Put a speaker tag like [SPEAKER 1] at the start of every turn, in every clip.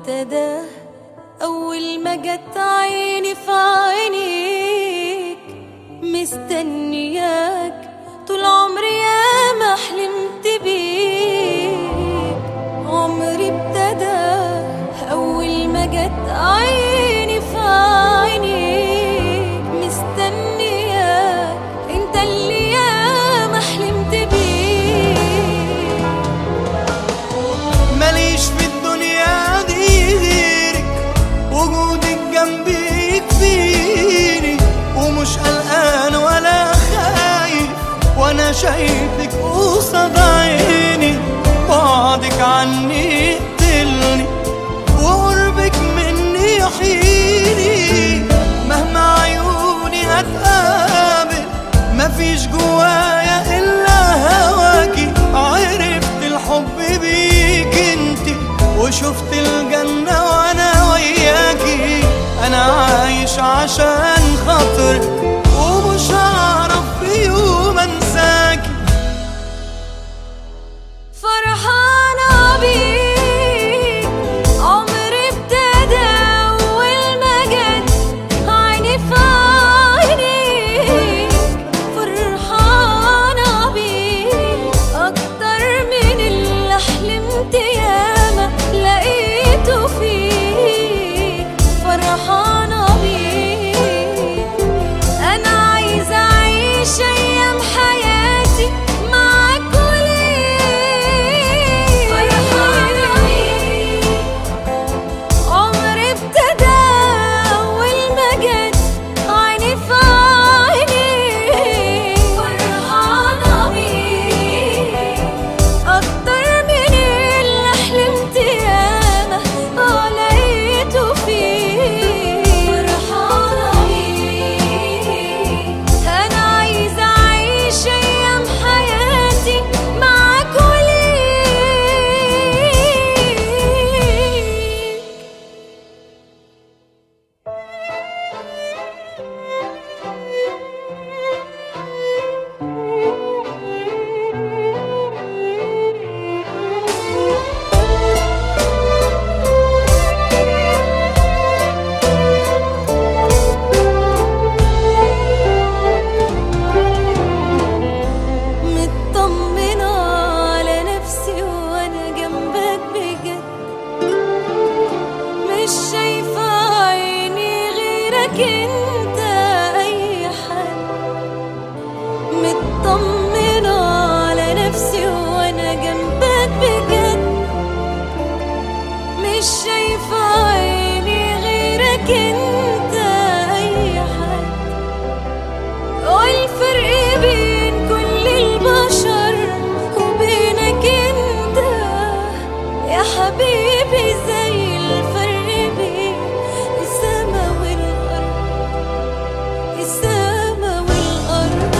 [SPEAKER 1] ابتدى أول ما جت عيني في عينيك، مستنياك طول عمري يا ما حلمت بيك. عمري ابتدى أول ما جت عيني في عينيك، مستنياك انت اللي يا ما حلمت بيك.
[SPEAKER 2] ماليش في الدنيا دي غيرك، وجودك جنبي يكفيني، ومش قلقان ولا خايف وانا شايفك قصاد عيني. بعدك عني يقتلني وقربك مني يحييني. مهما عيوني هتقابل مفيش جوايا الا هواكي. عرفت الحب بيك انتي وشفت الجنة وانا وياكي. انا عايش عشان خاطرك ومش هعرف في يوم انساكي.
[SPEAKER 1] فرحانة بيك عمري ابتدى أول ما جت عيني في عينيك. فرحانة بيك أكتر من اللي حلمت ياما لقيته فيك. فرحانة بيك أنا عايزة أعيش أيام حياتي معاك وليك. فرحانة بيك عمري ابتدى أول ما جت عيني في عينيك. فرحانة بيك أكتر من اللي حلمت ياما لقيته فيك. فرحانة بيك أنا عايزة أعيش أيام حياتي معاك وليك. مطمنة على نفسي وأنا جنبك بجد، مش شايفة عيني غيرك انت أي حد. مطمنة على نفسي وأنا جنبك بجد، مش شايفة عيني غيرك انت أي حد. والفرق بين كل البشر وبينك انت يا حبيبي زي الفرق بين السما والأرض. السما والأرض.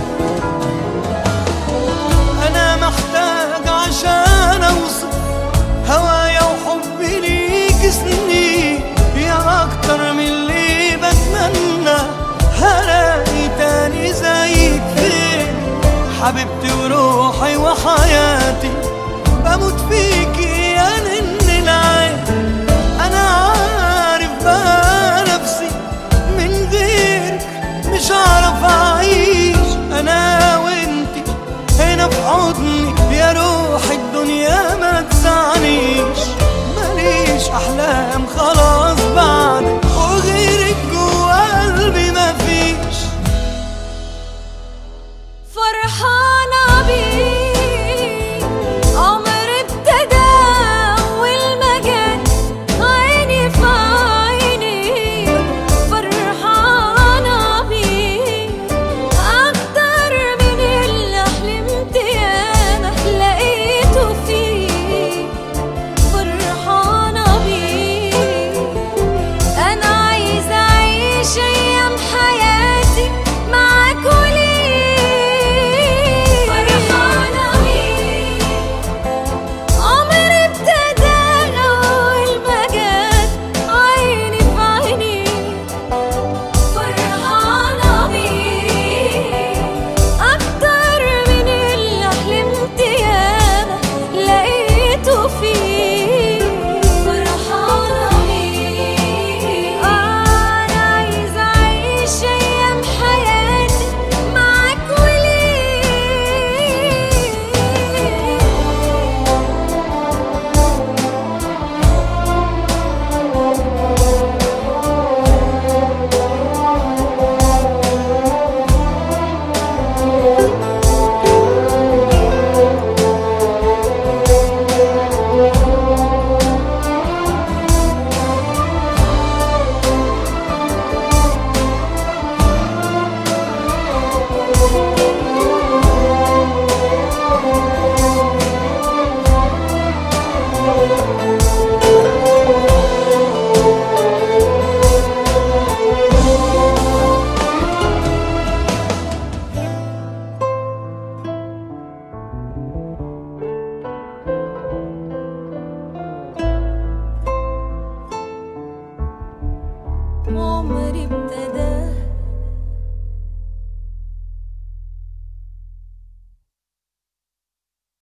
[SPEAKER 2] انا محتاج عشان اوصف هوايا وحبي ليك سنين. يا اكتر من اللي بتمنى هلاقي تاني زيك فين. حبيبتي وروحي وحياتي بموت فيكي يا نن العين. انا عارف بقى نفسي من غيرك مش هعرف اعيش. انا وانتي هنا في حضني يا روح الدنيا ما تسعنيش. ماليش احلام خلاص بعدك وغيرك جوا قلبي مفيش.
[SPEAKER 1] فرحانة بيك عمري ابتدى أول ما جت عيني في عينيك. فرحانة بيك أكتر من اللي حلمت ياما لقيته فيك. فرحانة بيك عمري ابتدى